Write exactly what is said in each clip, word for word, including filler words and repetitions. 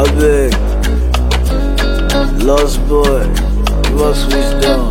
I beg, lost boy, give us wisdom.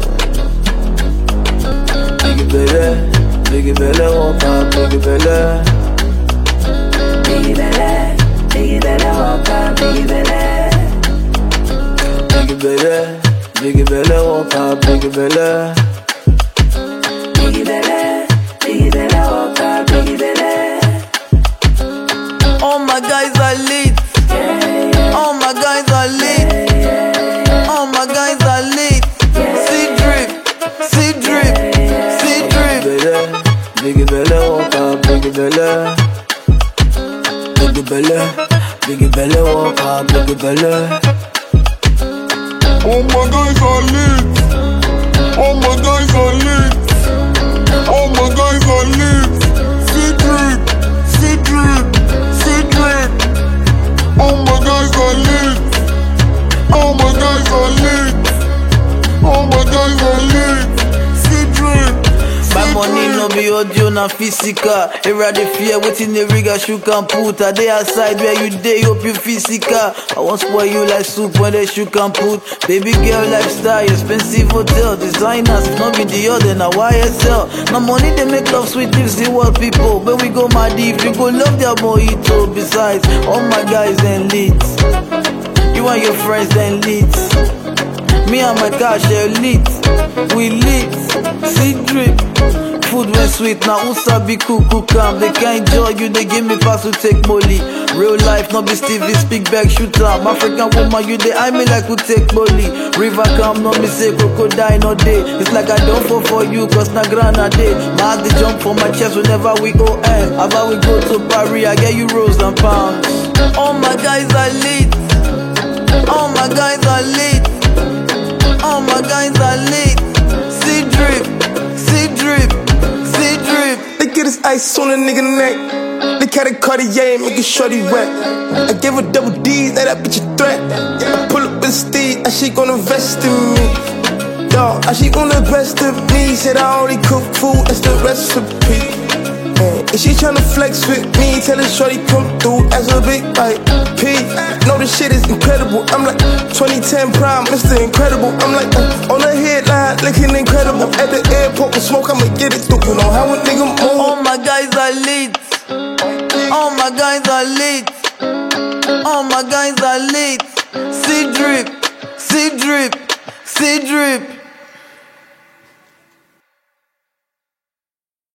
Biggie Belle, Biggie Belle, walk out, Biggie Belle. Biggie Belle, Biggie Belle, walk out, Biggie Belle. Biggie Belle, Biggie Belle, walk out, Biggie Belle. Biggie Belle, Biggie Belle, walk out, Biggie Belle. All my guys are lit. All my guys are lit. All my guys are lit. See drip, see drip, see drip. Biggie Belle, walk out, Biggie Belle. Biggie Belle, Biggie Belle, walk out, Biggie Belle. All my guys are lit. All my guys are lit. All my guys are lit. See drip, see drip, see drip. All my guys are lit. All my guys are lit. All my guys are lit. See drip. My money no be audio na physical. Era the fear waiting the rig as you can put. A day outside where you day hope you physical. I won't spoil you like soup when they shoot can put. Baby girl lifestyle, expensive hotel, designers. If not be the other, now Y S L. Now money they make love sweet lives the world people. When we go mad deep, you go love their mojito. Besides, all my guys then lit. You and your friends then lit. Me and my car share lit. We lit. See drip. Food when sweet, now who sabi cook cook calm. They can't enjoy you, they give me pass to take molly. Real life, not be Stevie, speak back, shoot up. African woman, you they eye me like who take molly. River come, no me say crocodile no day. It's like I don't fall for you, cause na grana day. My heart they jump for my chest whenever we go end. About we go to Paris, I get euros and pounds. All my guys are lit. All my guys are lit. All my guys are lit. See drip, see drip, see drip. They get his ice on a nigga neck. They carry Cartier and make it shorty wet. I gave her double D's, now that bitch a threat. I pull up with Steve, and she gon' invest in me. Yo, and she gon' invest in me. Said I already cook food, that's the recipe. And she tryna flex with me, tell her shorty come through as a big like P. Know this shit is incredible. I'm like twenty ten prime, Mister Incredible. I'm like uh, on the headline, looking incredible. At the airport with smoke, I'ma get it through. You know how a nigga move. All my guys are lit. All my guys are lit. All my guys are lit. See drip, see drip, see drip.